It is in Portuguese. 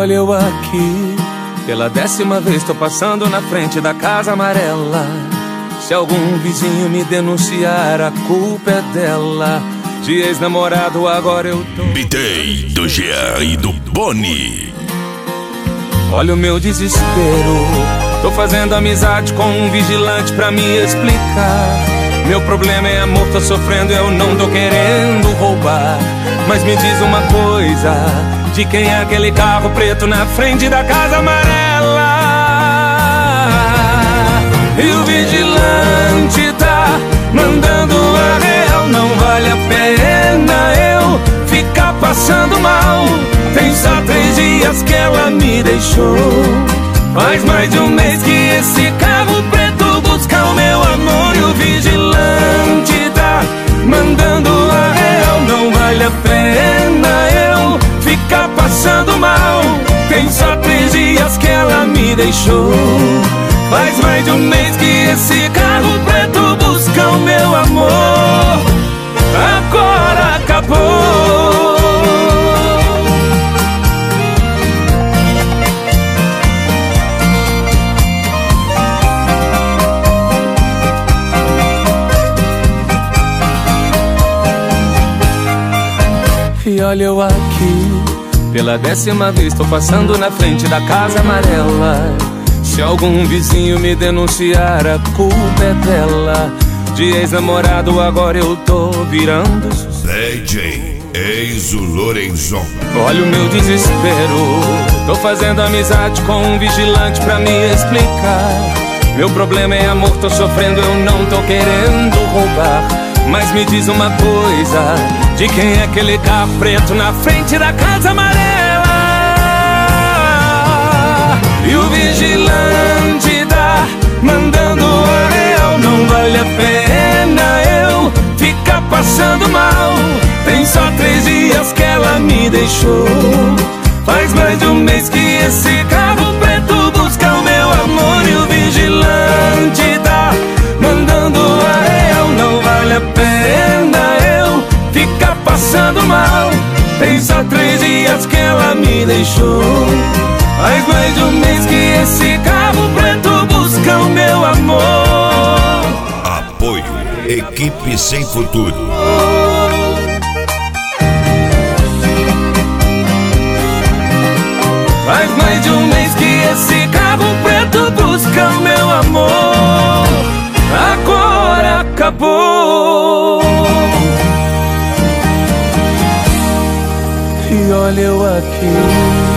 olha eu aqui, pela 10ª vez tô passando na frente da casa amarela. Se algum vizinho me denunciar, a culpa é dela. De ex-namorado agora eu tô BT do Jean e do Boni. Olha o meu desespero, tô fazendo amizade com um vigilante pra me explicar. Meu problema é amor, tô sofrendo, eu não tô querendo roubar. Mas me diz uma coisa, de quem é aquele carro preto na frente da casa amarela? E o vigilante tá mandando a real. Não vale a pena eu ficar passando mal. Tem só 3 dias que ela me deixou. Faz mais de um mês que esse carro preto busca o meu amor. E o vigilante tá mandando a real. Não vale a pena eu ficar passando mal. Tem só 3 dias que ela me deixou. Faz mais de um mês que esse carro preto busca o meu amor. Agora acabou. E olha eu aqui, pela 10ª vez tô passando na frente da casa amarela. Se algum vizinho me denunciar, a culpa é dela. De ex-namorado agora eu tô virando DJ Enzo Lorenzon. Olha o meu desespero, tô fazendo amizade com um vigilante pra me explicar. Meu problema é amor, tô sofrendo, eu não tô querendo roubar. Mas me diz uma coisa, de quem é aquele carro preto na frente da casa amarela? E o vigilante tá mandando a real. Não vale a pena eu ficar passando mal. Tem só 3 dias que ela me deixou. Faz mais de um mês que esse carro preto busca o meu amor. E o vigilante tá mandando a real. Não vale a pena eu ficar passando mal. Tem só 3 dias que ela me deixou. Faz mais de um mês que esse carro preto busca o meu amor. Apoio Equipe Sem Futuro. Faz mais de um mês que esse carro preto busca o meu amor. Agora acabou. E olha eu aqui,